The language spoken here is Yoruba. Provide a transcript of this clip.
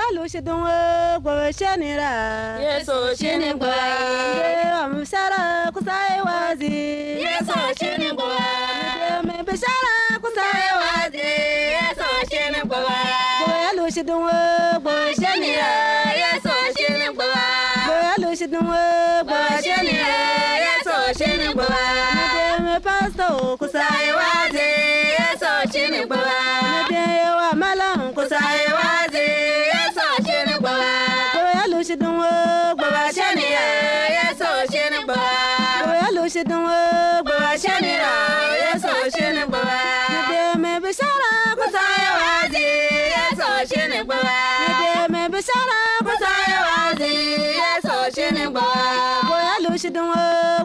lu shidun go shenira Yeso shini boy. am sara kusai wazi Yeso shini boy. me bishara kusai wazi Yeso shini boy. go lu shidun go shenira Yeso shini boy. go lu shidun go shenira Yeso shini boy. me pasto kusai wazi Yeso shini boy. de wa malam kusai wazi Yeso shini boy. go lu shidun go shenira Yeso shini boy. go lu shidun go shenira Yeso shini boy. me bishara kusai wazi Yeso shini boy. me bishara kusai wazi Yeso shini boy. go lu shidun